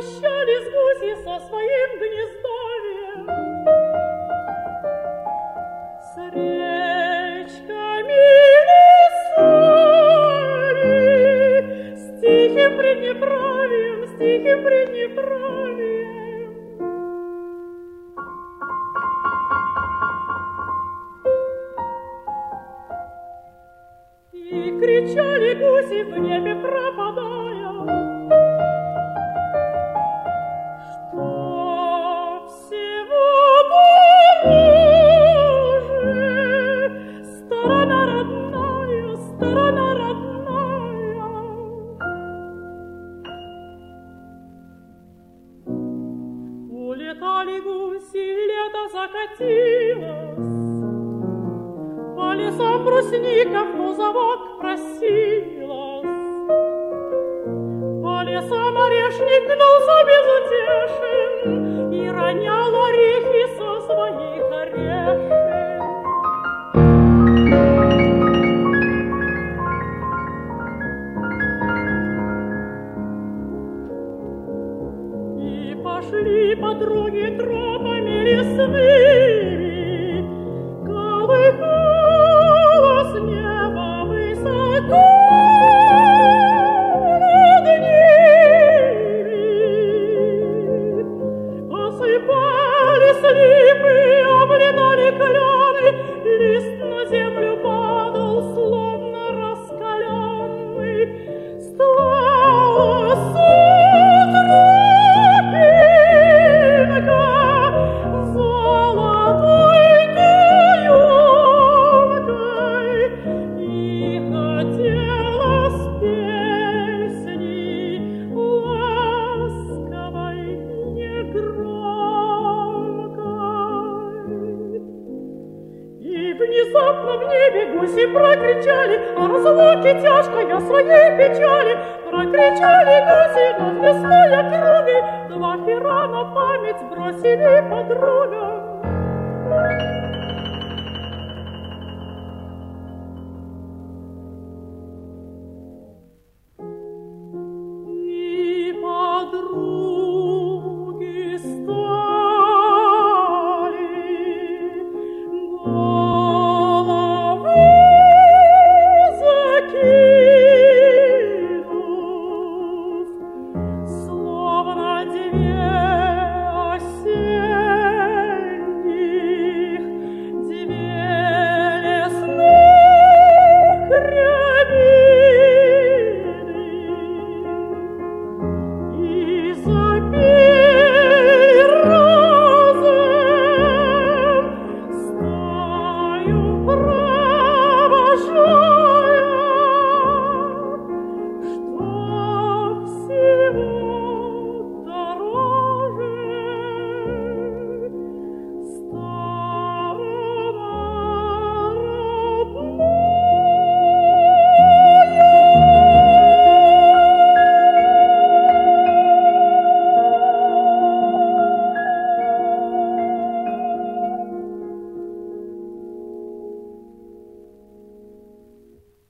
прощались гуси со своим гнездовьем, с речками лесами, с тихим Приднепровьем, с тихим Приднепровьем. И кричали гуси в небе, пропадая, что всего дороже сторона родная, сторона родная. Улетали гуси, лето закатилось, по лесам брусников музовок просилась, по лесам орешник гнулся безутешен и ронял орехи со своих орешек. И пошли подруги тропами лесными, колыхалось небо высоко над ними. Осыпались липы, облетали клены, лист на землю падал, словно раскаленный. Стлалась тропинка золотой каемкой, и хотелось песни ласковой, негромкой. И внезапно в небе гуси прокричали о разлуке тяжкой, о своей печали. Прокричали гуси над лесной округой, два пера на память бросили подругам.